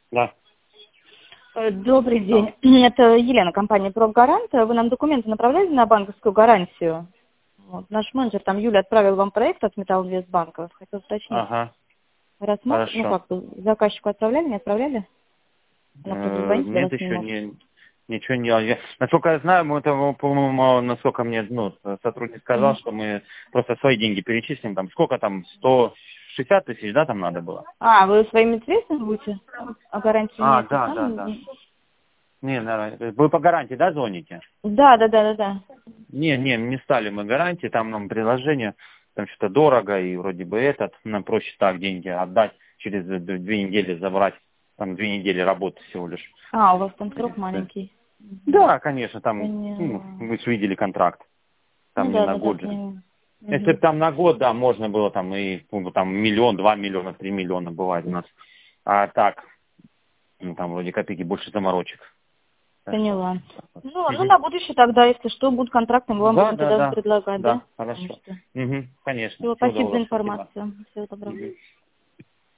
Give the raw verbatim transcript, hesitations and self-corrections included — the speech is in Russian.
Да. Э, Добрый день. Это Елена, компания «Профгарант». Вы нам документы направляли на банковскую гарантию? Вот. Наш менеджер, там, Юля, отправил вам проект от Металлинвестбанка. Хотел уточнить. Ага. Рассматр... Ну Хорошо. как, заказчику отправляли, не отправляли? Она просто Э, звонить до Нет, вас не еще может. не, ничего не делал. Я- Насколько я знаю, мы это, по-моему, насколько мне ну, сотрудник сказал, Мгм. что мы просто свои деньги перечислим. Там сколько там, сто шестьдесят тысяч, да, там надо было? А, вы своими средствами будете? А гарантию не А, это да, да, сам? да. не- Не, наверное, вы по гарантии, да, звоните? Да, да, да, да, да. Не, не, не стали мы гарантии, там нам приложение, там что-то дорого, и вроде бы этот, нам проще так деньги отдать, через д- две недели забрать, там две недели работы всего лишь. А, у вас там В срок принципе. маленький. Мгм. Да, конечно, там, ну, Поняла. вы же видели контракт, Ну там не да, на да, да, год же. поняла. Если бы Мгм. там на год, да, можно было там и ну, там миллион, два миллиона, три миллиона бывает у нас. А так, ну там вроде копейки больше заморочек. Так что, Поняла. так вот. Ну, ну, Мгм. на будущее тогда, если что, будут контракты, мы вам Да, будем да, тогда да, предлагать, да? да, Потому хорошо. что... Угу, конечно. Всего, Всего спасибо за доброго, спасибо. информацию. Всего доброго. Мгм.